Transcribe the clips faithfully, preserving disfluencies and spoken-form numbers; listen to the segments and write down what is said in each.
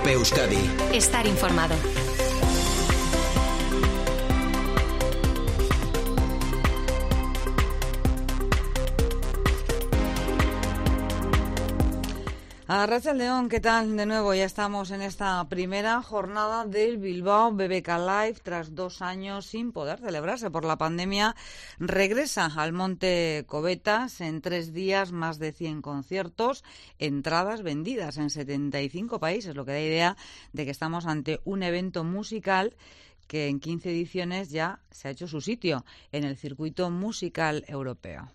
Cope Euskadi. Estar informado. Arratsaldeon, ¿qué tal? De nuevo, ya estamos en esta primera jornada del Bilbao B B K Live. Tras dos años sin poder celebrarse por la pandemia, regresa al Monte Cobetas. En tres días, más de cien conciertos, entradas vendidas en setenta y cinco países, lo que da idea de que estamos ante un evento musical que en quince ediciones ya se ha hecho su sitio en el circuito musical europeo.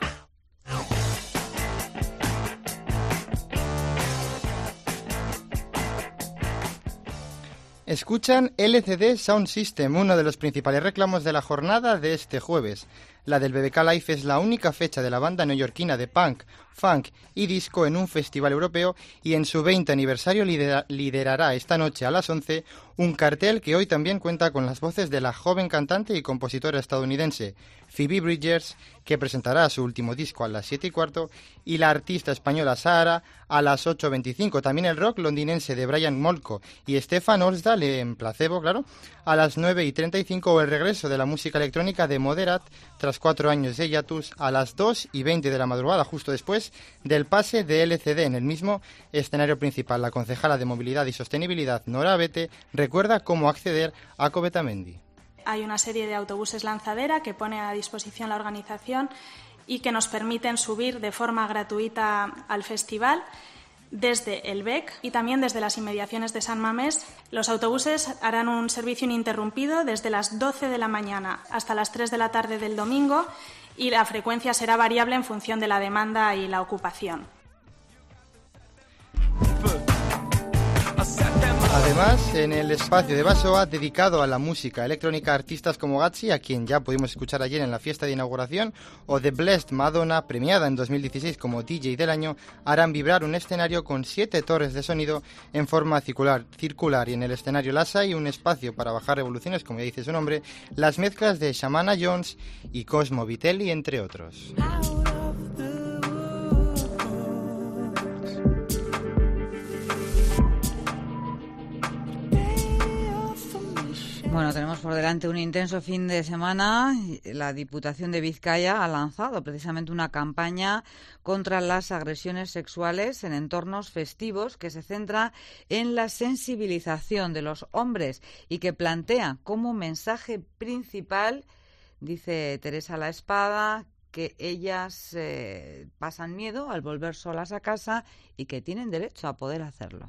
Escuchan L C D Sound System, uno de los principales reclamos de la jornada de este jueves. La del B B K Live es la única fecha de la banda neoyorquina de punk, funk y disco en un festival europeo y en su veinte aniversario lidera- liderará esta noche a las once un cartel que hoy también cuenta con las voces de la joven cantante y compositora estadounidense Phoebe Bridgers, que presentará su último disco a las siete y cuarto, y la artista española Sahara a las ocho veinticinco. También el rock londinense de Brian Molko y Stefan Olsdal en Placebo, claro, a las nueve y treinta y cinco, o el regreso de la música electrónica de Moderat tras cuatro años de hiatus a las dos y veinte de la madrugada, justo después del pase de L C D en el mismo escenario principal. La concejala de Movilidad y Sostenibilidad, Nora Abete, recuerda cómo acceder a Covetamendi. Hay una serie de autobuses lanzadera que pone a disposición la organización y que nos permiten subir de forma gratuita al festival desde el B E C y también desde las inmediaciones de San Mamés. Los autobuses harán un servicio ininterrumpido desde las doce de la mañana hasta las tres de la tarde del domingo y la frecuencia será variable en función de la demanda y la ocupación. Además, en el espacio de Basoa, dedicado a la música electrónica, artistas como Gatsi, a quien ya pudimos escuchar ayer en la fiesta de inauguración, o The Blessed Madonna, premiada en dos mil dieciséis como D J del año, harán vibrar un escenario con siete torres de sonido en forma circular, circular y en el escenario las hay un espacio para bajar revoluciones, como ya dice su nombre, las mezclas de Shamana Jones y Cosmo Vitelli, entre otros. Bueno, tenemos por delante un intenso fin de semana. La Diputación de Vizcaya ha lanzado precisamente una campaña contra las agresiones sexuales en entornos festivos que se centra en la sensibilización de los hombres y que plantea como mensaje principal, dice Teresa La Espada, que ellas eh, pasan miedo al volver solas a casa y que tienen derecho a poder hacerlo.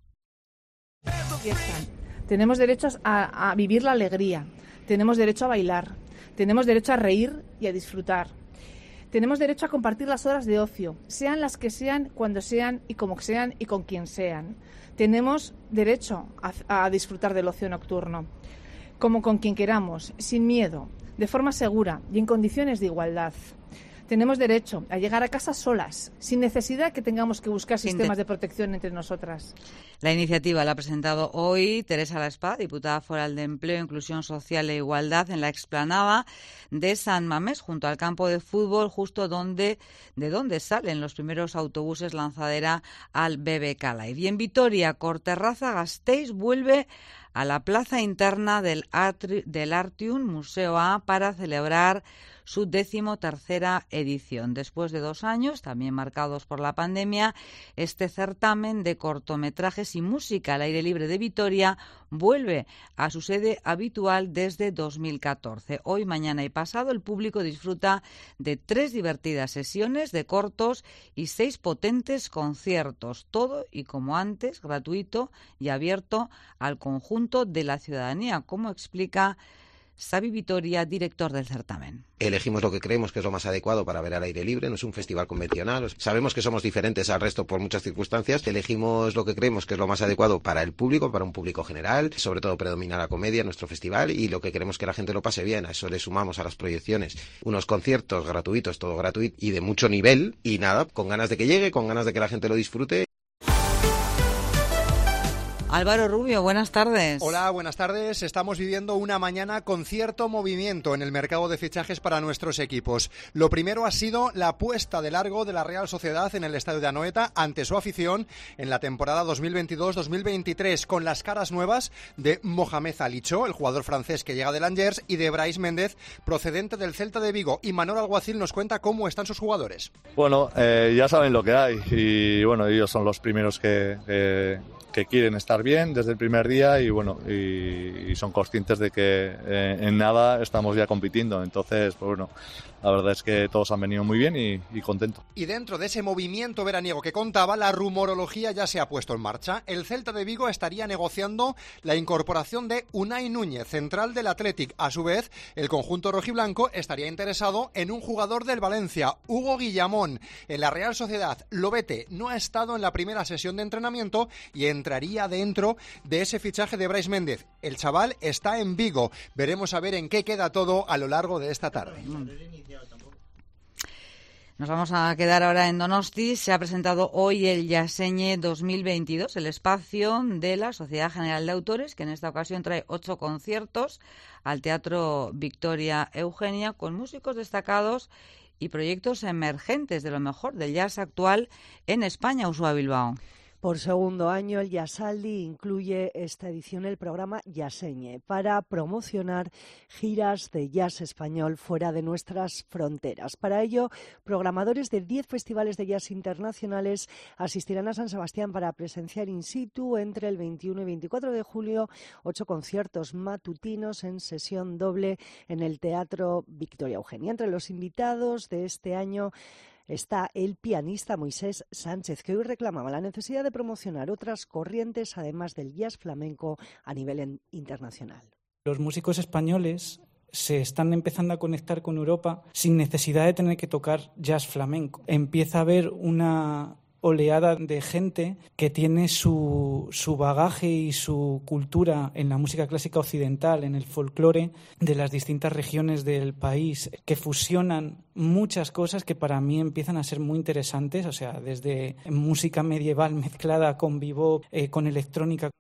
Tenemos derecho a, a vivir la alegría, tenemos derecho a bailar, tenemos derecho a reír y a disfrutar. Tenemos derecho a compartir las horas de ocio, sean las que sean, cuando sean y como sean y con quien sean. Tenemos derecho a, a disfrutar del ocio nocturno, como con quien queramos, sin miedo, de forma segura y en condiciones de igualdad. Tenemos derecho a llegar a casa solas, sin necesidad que tengamos que buscar sistemas de protección entre nosotras. La iniciativa la ha presentado hoy Teresa La Espada, diputada foral de Empleo, Inclusión Social e Igualdad, en la explanada de San Mamés, junto al campo de fútbol, justo donde de donde salen los primeros autobuses lanzadera al B B K Live. Y en Vitoria, Corterraza-Gasteiz vuelve a la plaza interna del, Atri, del Artium Museo A para celebrar su decimotercera edición. Después de dos años, también marcados por la pandemia, este certamen de cortometrajes y música al aire libre de Vitoria vuelve a su sede habitual desde dos mil catorce. Hoy, mañana y pasado, el público disfruta de tres divertidas sesiones de cortos y seis potentes conciertos. Todo, y como antes, gratuito y abierto al conjunto de la ciudadanía, como explica Xavi Vitoria, director del certamen. Elegimos lo que creemos que es lo más adecuado para ver al aire libre, no es un festival convencional. Sabemos que somos diferentes al resto por muchas circunstancias. Elegimos lo que creemos que es lo más adecuado para el público, para un público general. Sobre todo predomina la comedia en nuestro festival y lo que queremos que la gente lo pase bien. A eso le sumamos a las proyecciones unos conciertos gratuitos, todo gratuito y de mucho nivel. Y nada, con ganas de que llegue, con ganas de que la gente lo disfrute. Álvaro Rubio, buenas tardes. Hola, buenas tardes. Estamos viviendo una mañana con cierto movimiento en el mercado de fichajes para nuestros equipos. Lo primero ha sido la puesta de largo de la Real Sociedad en el estadio de Anoeta ante su afición en la temporada dos mil veintidós dos mil veintitrés, con las caras nuevas de Mohamed Alicho, el jugador francés que llega del Angers, y de Brais Méndez, procedente del Celta de Vigo. Y Manolo Alguacil nos cuenta cómo están sus jugadores. Bueno, eh, ya saben lo que hay y bueno, ellos son los primeros que... Eh... que quieren estar bien desde el primer día y bueno y, y son conscientes de que eh, en nada estamos ya compitiendo, entonces pues bueno, la verdad es que todos han venido muy bien y, y contentos. Y dentro de ese movimiento veraniego que contaba, la rumorología ya se ha puesto en marcha. El Celta de Vigo estaría negociando la incorporación de Unai Núñez, central del Athletic. A su vez, el conjunto rojiblanco estaría interesado en un jugador del Valencia, Hugo Guillamón. En la Real Sociedad, Lobete no ha estado en la primera sesión de entrenamiento y entraría dentro de ese fichaje de Brais Méndez. El chaval está en Vigo. Veremos a ver en qué queda todo a lo largo de esta tarde. Nos vamos a quedar ahora en Donosti. Se ha presentado hoy el Yaseñe dos mil veintidós, el espacio de la Sociedad General de Autores, que en esta ocasión trae ocho conciertos al Teatro Victoria Eugenia, con músicos destacados y proyectos emergentes de lo mejor del jazz actual en España. Ursúa Bilbao. Por segundo año, el Jazzaldi incluye esta edición el programa Yaseñe para promocionar giras de jazz español fuera de nuestras fronteras. Para ello, programadores de diez festivales de jazz internacionales asistirán a San Sebastián para presenciar in situ entre el veintiuno y veinticuatro de julio ocho conciertos matutinos en sesión doble en el Teatro Victoria Eugenia. Entre los invitados de este año está el pianista Moisés Sánchez, que hoy reclamaba la necesidad de promocionar otras corrientes, además del jazz flamenco, a nivel internacional. Los músicos españoles se están empezando a conectar con Europa sin necesidad de tener que tocar jazz flamenco. Empieza a haber una oleada de gente que tiene su, su bagaje y su cultura en la música clásica occidental, en el folclore de las distintas regiones del país, que fusionan muchas cosas que para mí empiezan a ser muy interesantes, o sea, desde música medieval mezclada con bebop, eh, con electrónica.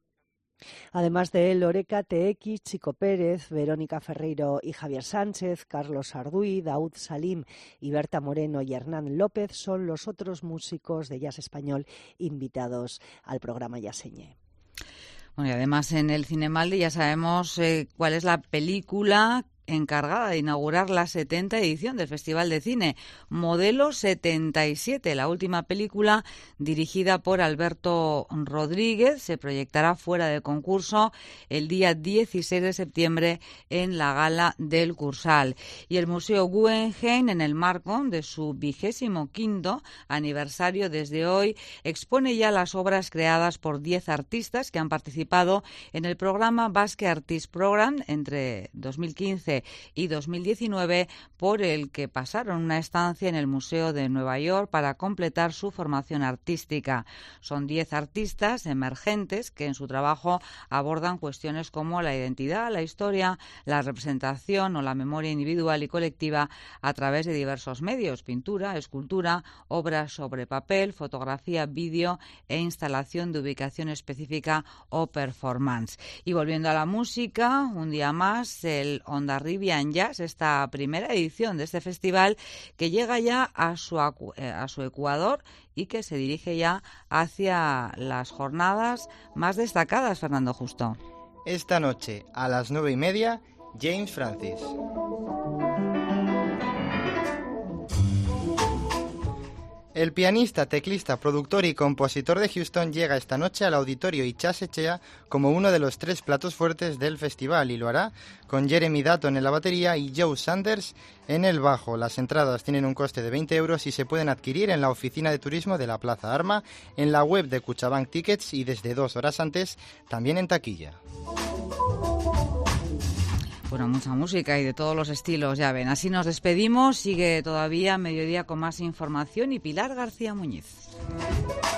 Además de él, Oreca T X, Chico Pérez, Verónica Ferreiro y Javier Sánchez, Carlos Arduy, Daud Salim y Berta Moreno y Hernán López son los otros músicos de jazz español invitados al programa Yaseñe. Bueno, y además en el Cinemaldi ya sabemos eh, cuál es la película encargada de inaugurar la setenta edición del Festival de Cine, Modelo setenta y siete, la última película dirigida por Alberto Rodríguez, se proyectará fuera de concurso el día dieciséis de septiembre en la Gala del Cursal. Y el Museo Guggenheim, en el marco de su vigésimo quinto aniversario desde hoy, expone ya las obras creadas por diez artistas que han participado en el programa Basque Artist Program entre dos mil quince y dos mil diecinueve, por el que pasaron una estancia en el Museo de Nueva York para completar su formación artística. Son diez artistas emergentes que en su trabajo abordan cuestiones como la identidad, la historia, la representación o la memoria individual y colectiva a través de diversos medios: pintura, escultura, obras sobre papel, fotografía, vídeo e instalación de ubicación específica o performance. Y volviendo a la música, un día más, el Onda Rivian Jazz, esta primera edición de este festival que llega ya a su, a su Ecuador y que se dirige ya hacia las jornadas más destacadas, Fernando Justo. Esta noche, a las nueve y media, James Francis. El pianista, teclista, productor y compositor de Houston llega esta noche al Auditorio Itxasechea como uno de los tres platos fuertes del festival, y lo hará con Jeremy Dutton en la batería y Joe Sanders en el bajo. Las entradas tienen un coste de veinte euros y se pueden adquirir en la oficina de turismo de la Plaza Arma, en la web de Cuchabank Tickets y desde dos horas antes también en taquilla. Bueno, mucha música y de todos los estilos, ya ven. Así nos despedimos. Sigue todavía Mediodía con más información y Pilar García Muñiz.